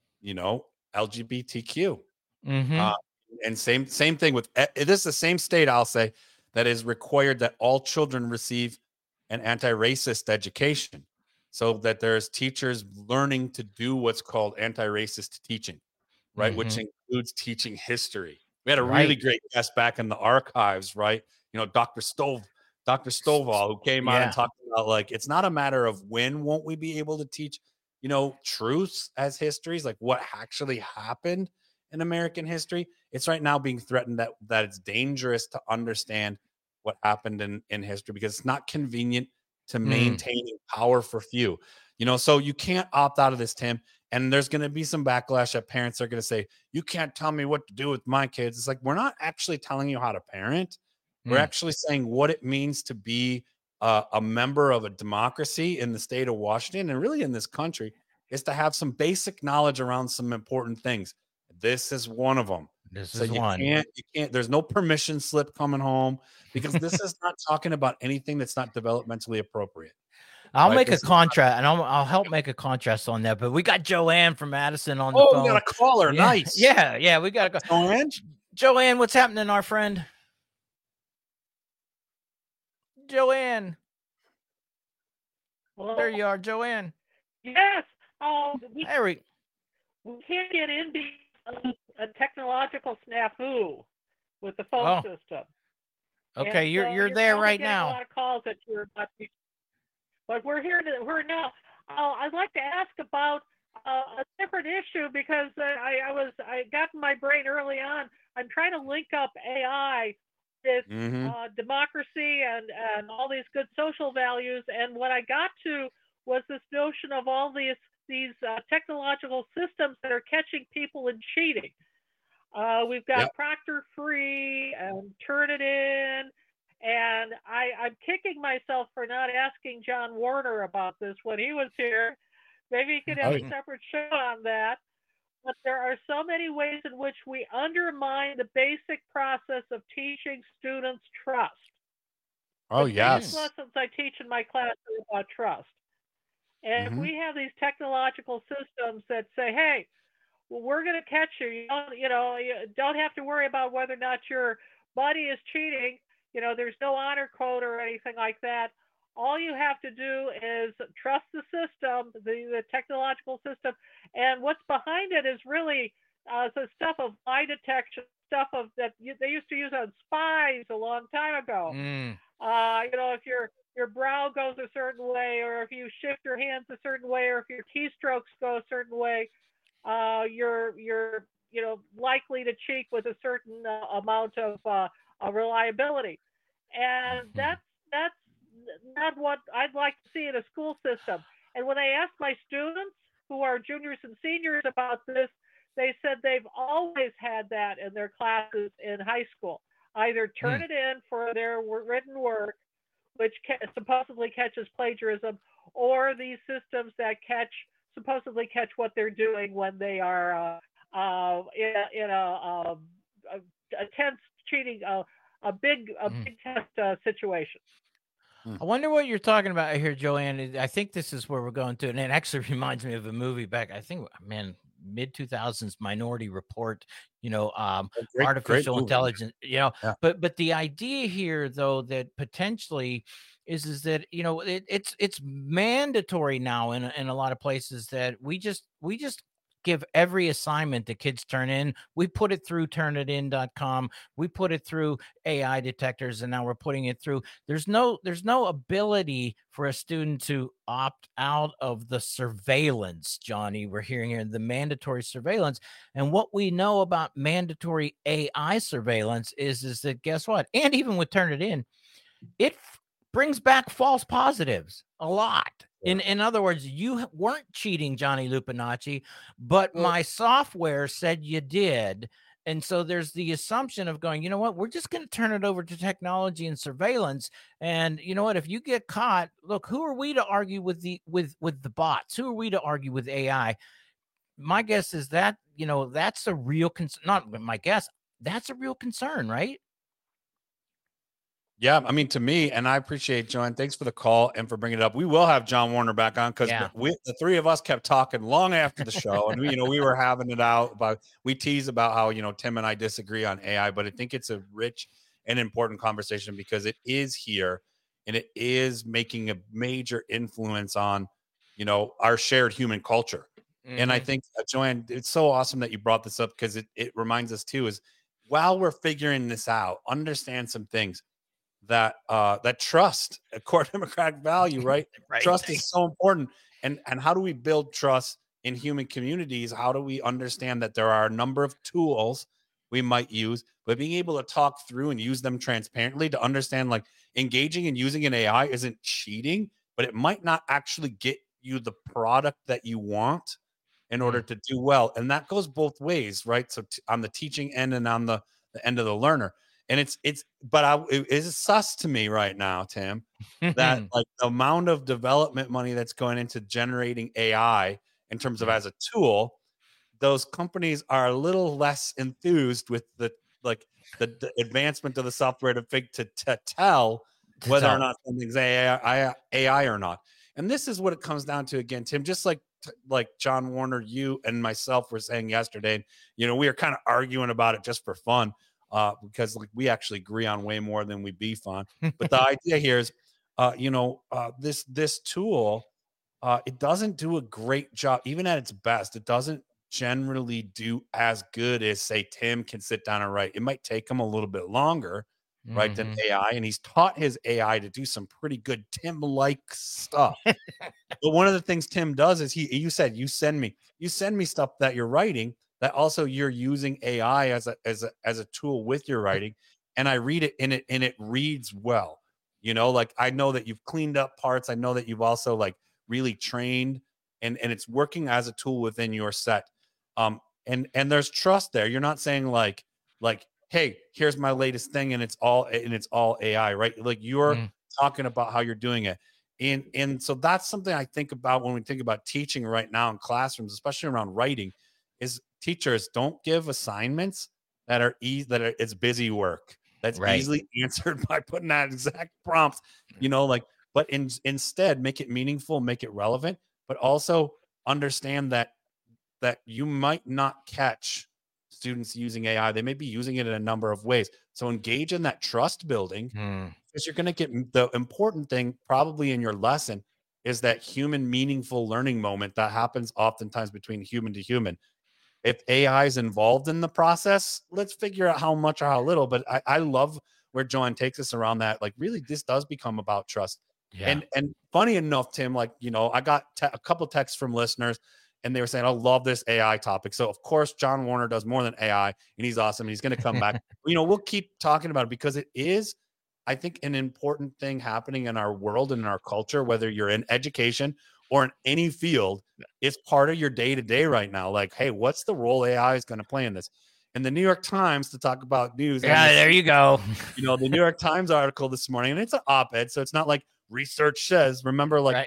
LGBTQ. And same thing with this is the same state, I'll say, that is required that all children receive an anti-racist education, so that there's teachers learning to do what's called anti-racist teaching, right? Which includes teaching history. We had a really great guest back in the archives, right? Dr. Stovall, who came on and talked about, it's not a matter of when won't we be able to teach, truths as histories, like what actually happened in American history. It's right now being threatened that it's dangerous to understand what happened in history because it's not convenient to maintaining power for few. So you can't opt out of this, Tim. And there's going to be some backlash that parents are going to say, you can't tell me what to do with my kids. It's like, we're not actually telling you how to parent. We're actually saying what it means to be a member of a democracy in the state of Washington and really in this country is to have some basic knowledge around some important things. This is one of them. You can't, there's no permission slip coming home because this is not talking about anything that's not developmentally appropriate. I'll make a contrast, and I'll help make a contrast on that. But we got Joanne from Madison on the phone. Oh, we got a caller. Yeah. Nice. Yeah, we got a Joanne. Joanne, what's happening, our friend? Joanne. Well, there you are, Joanne. Yes. There we can't get into a technological snafu with the phone system. Okay, you're there right now. A lot of calls that you're about to, but we're here now. I'd like to ask about a different issue because I got in my brain early on. I'm trying to link up AI with democracy and all these good social values, and what I got to was this notion of all these technological systems that are catching people in cheating. We've got Proctor Free and Turnitin, and I'm kicking myself for not asking John Warner about this when he was here. Maybe he could have a separate show on that. But there are so many ways in which we undermine the basic process of teaching students trust. Oh, yes. The lessons I teach in my class are about trust. And if we have these technological systems that say, hey, well, we're going to catch you. You don't have to worry about whether or not your buddy is cheating. There's no honor code or anything like that. All you have to do is trust the system, the technological system. And what's behind it is really the stuff of lie detection, stuff of that they used to use on spies a long time ago. If your brow goes a certain way, or if you shift your hands a certain way, or if your keystrokes go a certain way, you're likely to cheat with a certain amount of reliability. And that's not what I'd like to see in a school system. And when I asked my students who are juniors and seniors about this, they said they've always had that in their classes in high school. Either turn it in for their written work, which supposedly catches plagiarism, or these systems that supposedly catch what they're doing when they are in a tense cheating, a big test situation. I wonder what you're talking about here, Joanne. I think this is where we're going to, and it actually reminds me of a movie back, I think, mid 2000s, Minority Report. Artificial intelligence. But the idea here, though, that potentially is that it's mandatory now in a lot of places that we just give every assignment that kids turn in. We put it through turnitin.com. We put it through AI detectors, and now we're putting it through. There's no ability for a student to opt out of the surveillance, Johnny. We're hearing here the mandatory surveillance. And what we know about mandatory AI surveillance is that, guess what? And even with Turnitin, it brings back false positives a lot. In other words, you weren't cheating, Johnny Lupinacci, but my software said you did. And so there's the assumption of going, you know what, we're just going to turn it over to technology and surveillance. And you know what, if you get caught, look, who are we to argue with the bots? Who are we to argue with AI? My guess is that, you know, that's a real concern. Not my guess. That's a real concern, right? Yeah, I mean, to me, and I appreciate John. Thanks for the call and for bringing it up. We will have John Warner back on because the three of us kept talking long after the show, and we were having it out about. We tease about how Tim and I disagree on AI, but I think it's a rich and important conversation because it is here and it is making a major influence on our shared human culture. Mm-hmm. And I think Joanne, it's so awesome that you brought this up because it reminds us too is while we're figuring this out, understand some things. That trust, a core democratic value, right? Right. Trust is so important. And how do we build trust in human communities? How do we understand that there are a number of tools we might use, but being able to talk through and use them transparently to understand like engaging and using an AI isn't cheating, but it might not actually get you the product that you want in order to do well. And that goes both ways, right? So on the teaching end and on the end of the learner. And it is sus to me right now, Tim, that like the amount of development money that's going into generating AI in terms of as a tool, those companies are a little less enthused with the advancement of the software to tell whether or not something's AI or not. And this is what it comes down to again, Tim, just like John Warner, you and myself were saying yesterday, we were kind of arguing about it just for fun. Because we actually agree on way more than we beef on. But the idea here is, this tool, it doesn't do a great job, even at its best. It doesn't generally do as good as, say, Tim can sit down and write. It might take him a little bit longer, right, than AI. And he's taught his AI to do some pretty good Tim-like stuff. But one of the things Tim does is you said, you send me stuff that you're writing. That also you're using AI as a tool with your writing, and I read it and it reads well. Like I know that you've cleaned up parts. I know that you've also like really trained, and it's working as a tool within your set. And there's trust there. You're not saying like, hey, here's my latest thing, and it's all AI, right? Like you're talking about how you're doing it. And so that's something I think about when we think about teaching right now in classrooms, especially around writing, is teachers don't give assignments that are it's busy work that's easily answered by putting that exact prompt, but instead make it meaningful, make it relevant, but also understand that you might not catch students using AI. They may be using it in a number of ways. So engage in that trust building because you're going to get the important thing probably in your lesson is that human meaningful learning moment that happens oftentimes between human to human. If AI is involved in the process, let's figure out how much or how little. But I love where John takes us around that. Like, really, this does become about trust. Yeah. And funny enough, Tim, I got a couple texts from listeners, and they were saying, I love this AI topic. So, of course, John Warner does more than AI, and he's awesome. And he's going to come back. We'll keep talking about it because it is, I think, an important thing happening in our world and in our culture, whether you're in education or in any field. It's part of your day-to-day right now. Like, hey, what's the role AI is going to play in this? And the New York Times, to talk about news. Yeah, there you go. The New York Times article this morning, and it's an op-ed, so it's not like research says. Remember, like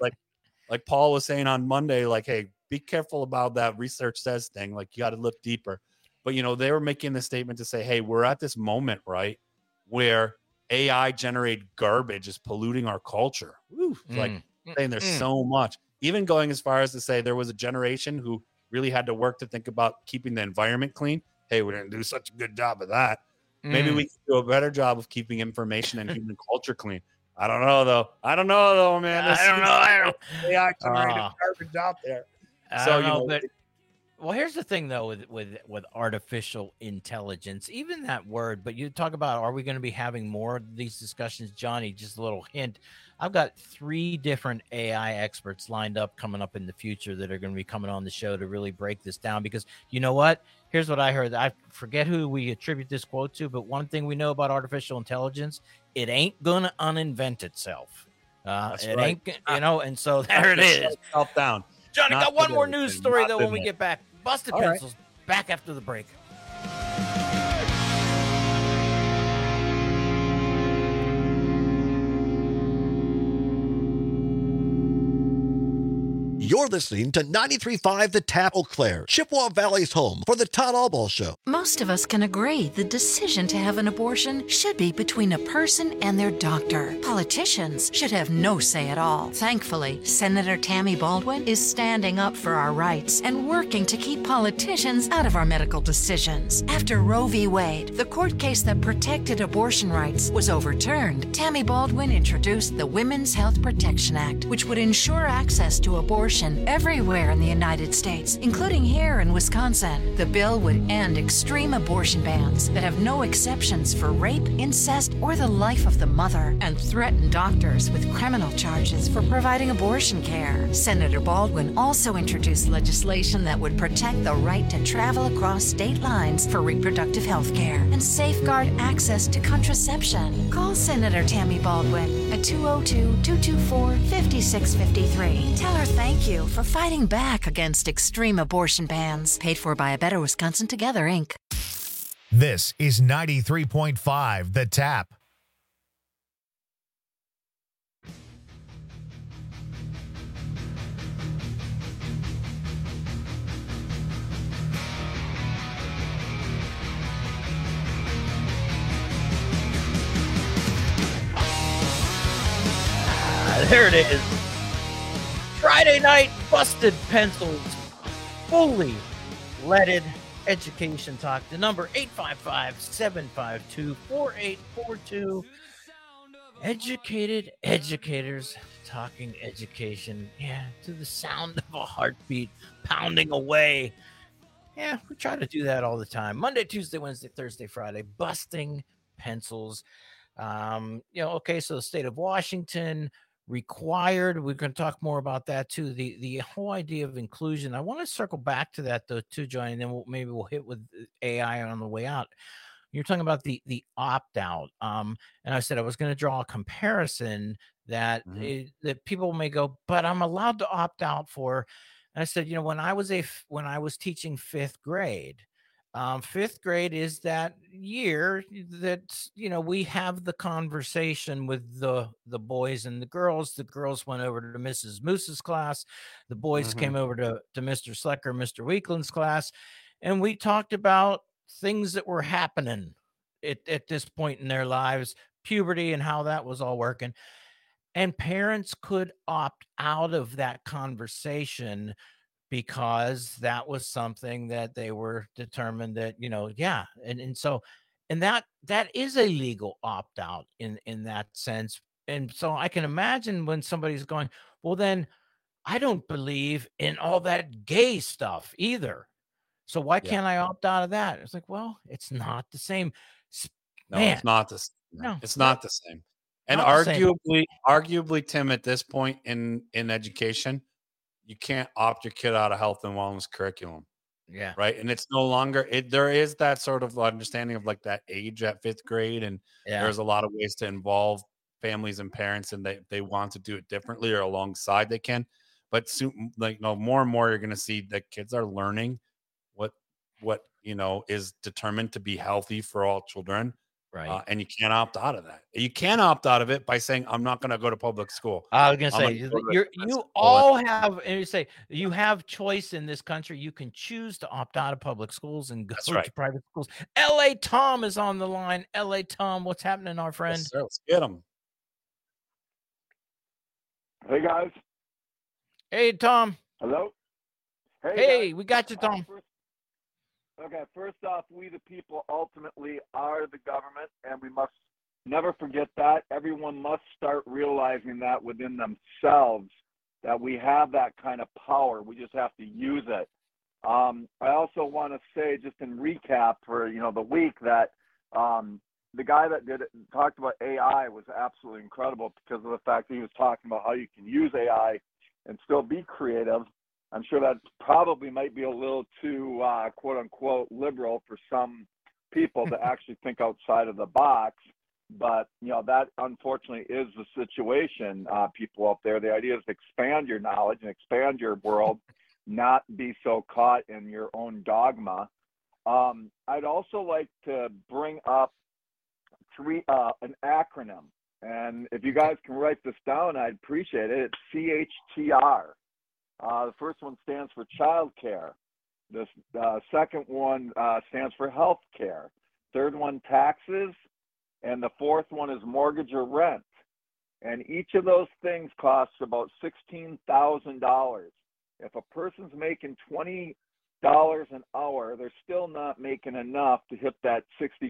Paul was saying on Monday, like, hey, be careful about that research says thing. Like, you got to look deeper. But, they were making the statement to say, hey, we're at this moment, right, where AI-generated garbage is polluting our culture. Like, saying there's so much. Even going as far as to say there was a generation who really had to work to think about keeping the environment clean. Hey, we didn't do such a good job of that. Maybe we can do a better job of keeping information and human culture clean. I don't know though, man. I don't know. AI generated garbage out there. So but Well, here's the thing, though, with artificial intelligence, even that word. But you talk about, are we going to be having more of these discussions, Johnny? Just a little hint. I've got 3 different AI experts lined up coming up in the future that are going to be coming on the show to really break this down. Because you know what? Here's what I heard. I forget who we attribute this quote to, but one thing we know about artificial intelligence, it ain't going to uninvent itself. It ain't, and so there it is. Self down. Johnny, Not got one more today. news story, Not though, when today. we get back. Busted All right. Pencils, back after the break. You're listening to 93.5 The Tap, Eau Claire, Chippewa Valley's home for the Todd Albaugh Show. Most of us can agree the decision to have an abortion should be between a person and their doctor. Politicians should have no say at all. Thankfully, Senator Tammy Baldwin is standing up for our rights and working to keep politicians out of our medical decisions. After Roe v. Wade, the court case that protected abortion rights, was overturned, Tammy Baldwin introduced the Women's Health Protection Act, which would ensure access to abortion everywhere in the United States, including here in Wisconsin. The bill would end extreme abortion bans that have no exceptions for rape, incest, or the life of the mother, and threaten doctors with criminal charges for providing abortion care. Senator Baldwin also introduced legislation that would protect the right to travel across state lines for reproductive health care and safeguard access to contraception. Call Senator Tammy Baldwin at 202-224-5653. Tell her thank you for fighting back against extreme abortion bans. Paid for by A Better Wisconsin Together, Inc. This is 93.5 The Tap. There it is. Friday night Busted Pencils, fully leaded education talk. The number 855-752-4842. Educated educators talking education. Yeah, to the sound of a heartbeat pounding away. Yeah, we try to do that all the time. Monday, Tuesday, Wednesday, Thursday, Friday, busting pencils. Okay, so the state of Washington required. We're going to talk more about that too. The whole idea of inclusion. I want to circle back to that though too, Johnny, and then maybe we'll hit with AI on the way out. You're talking about the opt-out. And I said I was going to draw a comparison that that people may go, but I'm allowed to opt out for. And I said, when I was teaching 5th grade, 5th grade is that year that, we have the conversation with the boys and the girls. The girls went over to Mrs. Moose's class. The boys came over to Mr. Slecker, Mr. Weakland's class. And we talked about things that were happening at this point in their lives, puberty and how that was all working. And parents could opt out of that conversation because that was something that they were determined that, and that is a legal opt-out in that sense. And so I can imagine when somebody's going, well, then I don't believe in all that gay stuff either. So why can't I opt out of that? It's like, well, it's not the same. No, it's not the same. No, it's not the same. And arguably, Tim, at this point in education, you can't opt your kid out of health and wellness curriculum. Yeah. Right. And it's no longer there is that sort of understanding of like that age at 5th grade. And there's a lot of ways to involve families and parents, and they want to do it differently or alongside they can. But soon, more and more, you're going to see that kids are learning what is determined to be healthy for all children. Right. And you can't opt out of that. You can't opt out of it by saying, I'm not going to go to public school. I was going to say, you all have, and you say, you have choice in this country. You can choose to opt out of public schools and go to private schools. L.A. Tom is on the line. L.A. Tom, what's happening, our friend? Yes, sir. Let's get him. Hey, guys. Hey, Tom. Hello. Hey, we got you, Tom. First off, we the people ultimately are the government, and we must never forget that. Everyone must start realizing that within themselves, that we have that kind of power. We just have to use it. I also want to say, just in recap for the week, that the guy that talked about AI was absolutely incredible because of the fact that he was talking about how you can use AI and still be creative. I'm sure that probably might be a little too quote unquote liberal for some people to actually think outside of the box. But that unfortunately is the situation, people out there. The idea is to expand your knowledge and expand your world, not be so caught in your own dogma. I'd also like to bring up an acronym, and if you guys can write this down, I'd appreciate it. It's CHTR. The first one stands for child care. The second one stands for health care. Third one, taxes. And the fourth one is mortgage or rent. And each of those things costs about $16,000. If a person's making $20 an hour, they're still not making enough to hit that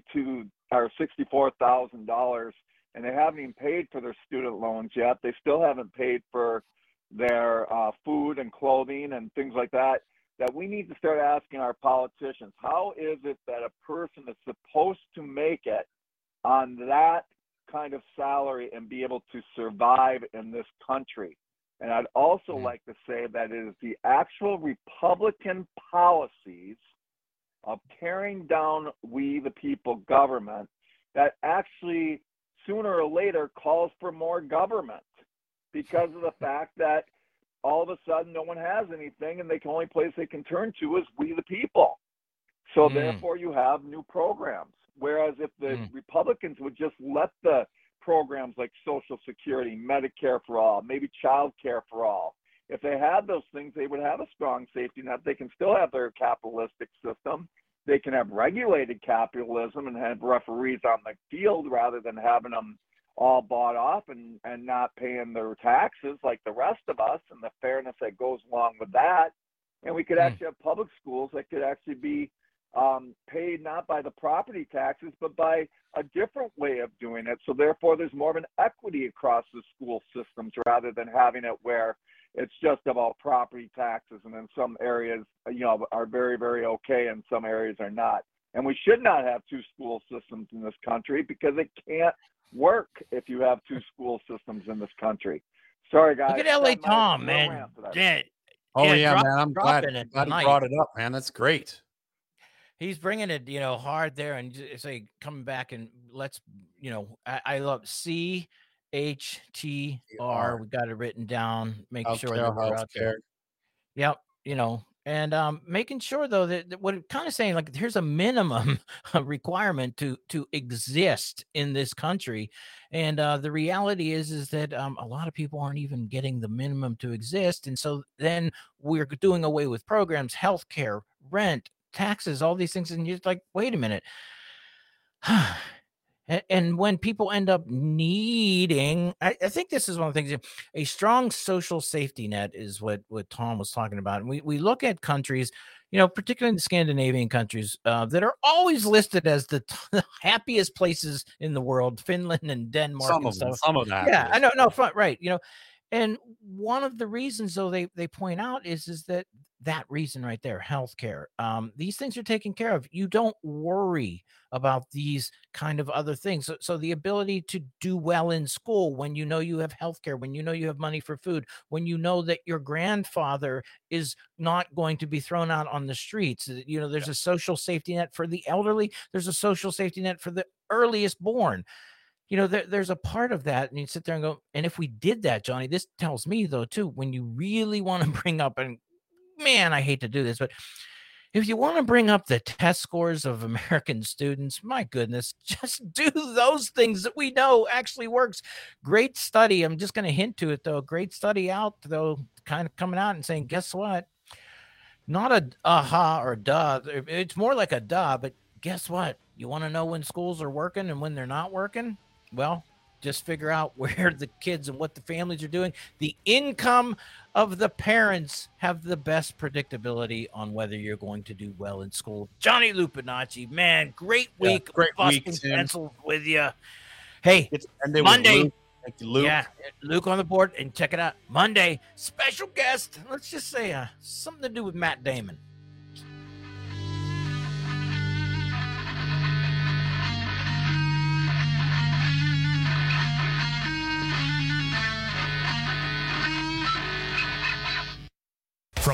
$64,000, and they haven't even paid for their student loans yet. They still haven't paid for their food and clothing and things like that. That we need to start asking our politicians, how is it that a person is supposed to make it on that kind of salary and be able to survive in this country? And I'd also like to say that it is the actual Republican policies of tearing down we the people government that actually sooner or later calls for more government, because of the fact that all of a sudden no one has anything and the only place they can turn to is we the people. So therefore you have new programs. Whereas if the Republicans would just let the programs like Social Security, Medicare for all, maybe child care for all, if they had those things, they would have a strong safety net. They can still have their capitalistic system. They can have regulated capitalism and have referees on the field rather than having them all bought off and not paying their taxes like the rest of us, and the fairness that goes along with that. And we could actually have public schools that could actually be paid not by the property taxes, but by a different way of doing it. So therefore, there's more of an equity across the school systems rather than having it where it's just about property taxes, and in some areas, are very, very okay, and some areas are not. And we should not have two school systems in this country because it can't work if you have two school systems in this country. Sorry, guys. Look at LA Tom, man. Man, I'm glad you brought it up, man. That's great. He's bringing it, hard there, and say coming back and let's, I love CHTR. We got it written down. Make sure that we're out there. Yep, and making sure though that what it kind of saying, like, here's a minimum requirement to exist in this country, and the reality is that a lot of people aren't even getting the minimum to exist, and so then we're doing away with programs, healthcare, rent, taxes, all these things, and you're like, wait a minute. And when people end up needing, I think this is one of the things, a strong social safety net is what Tom was talking about. And we look at countries, particularly in the Scandinavian countries, that are always listed as the happiest places in the world, Finland and Denmark. Some of that. Yeah, I know, no, right. And one of the reasons, though, they point out is that reason right there, healthcare. These things are taken care of. You don't worry about these kind of other things. So the ability to do well in school when you have healthcare, when you have money for food, when you know that your grandfather is not going to be thrown out on the streets. There's a social safety net for the elderly. There's a social safety net for the earliest born. There's a part of that, and you sit there and go, and if we did that, Johnny, this tells me, though, too, when you really want to bring up, and man, I hate to do this, but if you want to bring up the test scores of American students, my goodness, just do those things that we know actually works. Great study. I'm just going to hint to it, though. Great study out, though, kind of coming out and saying, guess what? Not a aha or duh. It's more like a duh, but guess what? You want to know when schools are working and when they're not working? Well, just figure out where the kids and what the families are doing. The income of the parents have the best predictability on whether you're going to do well in school. Johnny Lupinacci, man, great week. Great week, pencils with you. Hey, Monday. Luke. Yeah, Luke on the board, and check it out. Monday, special guest. Let's just say something to do with Matt Damon.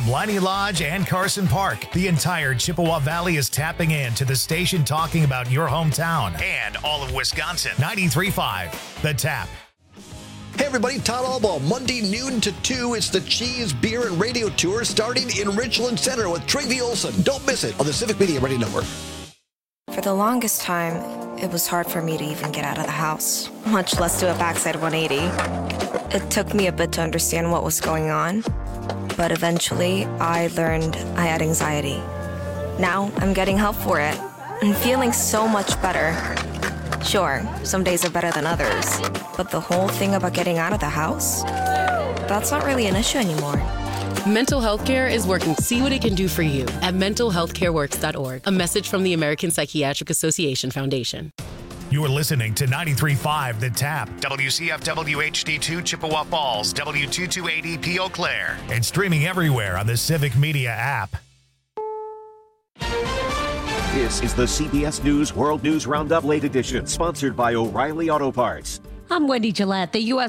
From Leinie Lodge and Carson Park, the entire Chippewa Valley is tapping in to the station talking about your hometown and all of Wisconsin. 93.5, The Tap. Hey everybody, Todd Albaugh, Monday noon to 2. It's the Cheese, Beer, and Radio Tour starting in Richland Center with Travie Olson. Don't miss it on the Civic Media Radio Network. For the longest time, it was hard for me to even get out of the house, much less do a backside 180. It took me a bit to understand what was going on, but eventually I learned I had anxiety. Now I'm getting help for it and feeling so much better. Sure, some days are better than others, but the whole thing about getting out of the house, that's not really an issue anymore. Mental health care is working to see what it can do for you at mentalhealthcareworks.org. A message from the American Psychiatric Association Foundation. You are listening to 93.5 The Tap, WCFW HD2 Chippewa Falls, W228EP Eau Claire, and streaming everywhere on the Civic Media app. This is the CBS News World News Roundup Late Edition, sponsored by O'Reilly Auto Parts. I'm Wendy Gillette. The U.S.